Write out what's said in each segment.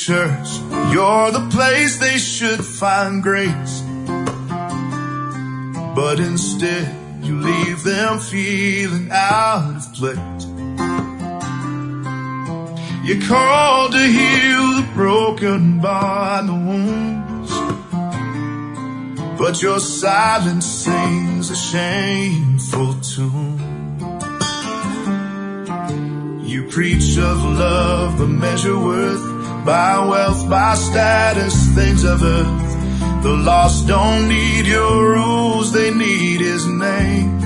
church, you're the place they should find grace. But instead, you leave them feeling out of place. You're called to heal the broken by the wounds, but your silence sings a shameful tune. You preach of love, but measure worth by wealth, by status, things of earth. The lost don't need your rules, they need His name.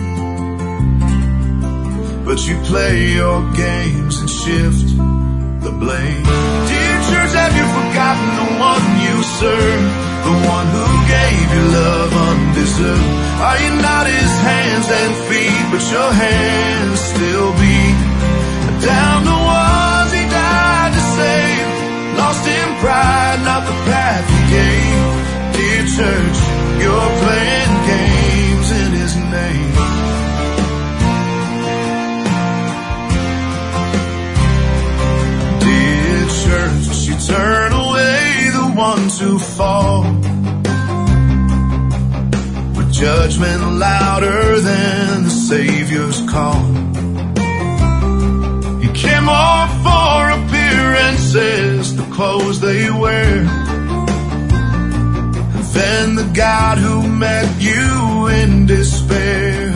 But you play your games and shift the blame. Dear church, have you forgotten the one you serve? The one who gave you love undeserved. Are you not His hands and feet, but your hands still beat? Down the ones He died to save, lost in pride, not the path He gave. Dear church, you're playing games in His name. Dear church, you turn away the ones who fall, with judgment louder than the Savior's call. You care more for appearances, the clothes they wear, than the God who met you in despair.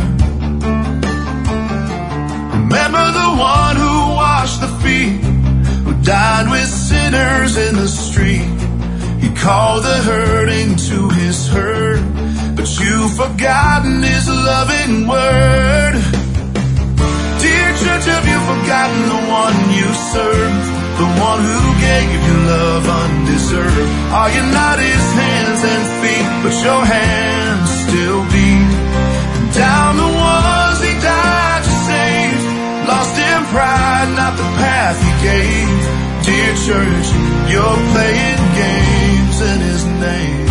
Remember the one who washed the feet, who died with sinners in the street. He called the hurting to His herd, but you've forgotten His loving word. Dear church, have you forgotten the one you serve? The one who gave you love undeserved. Are you not His hands and feet, but your hands still beat? Down the ones He died to save, lost in pride, not the path He gave. Dear church, you're playing games in His name.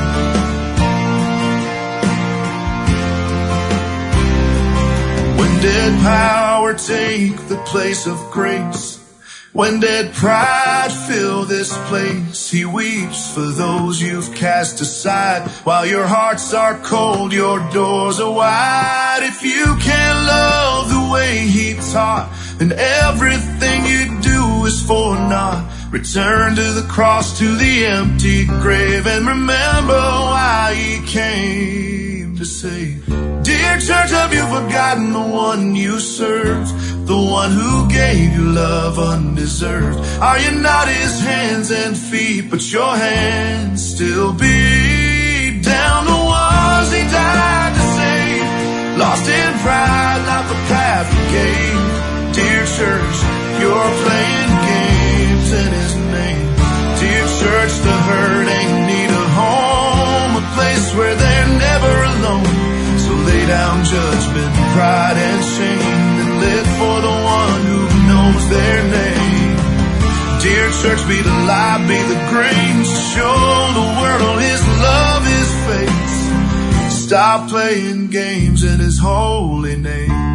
When did power take the place of grace? When did pride fill this place? He weeps for those you've cast aside. While your hearts are cold, your doors are wide. If you can't love the way He taught, then everything you do is for naught. Return to the cross, to the empty grave, and remember why He came to save. Dear church, have you forgotten the one you served? The one who gave you love undeserved. Are you not His hands and feet, but your hands still beat? Down the ones He died to save, lost in pride, not the path He gave. Dear church, you're playing games in His name. Dear church, the hurting need a home, a place where they're never alone. So lay down judgment, pride and shame, and live for the one who knows their name. Dear church, be the light, be the grace, show the world His love, His face. Stop playing games in His holy name.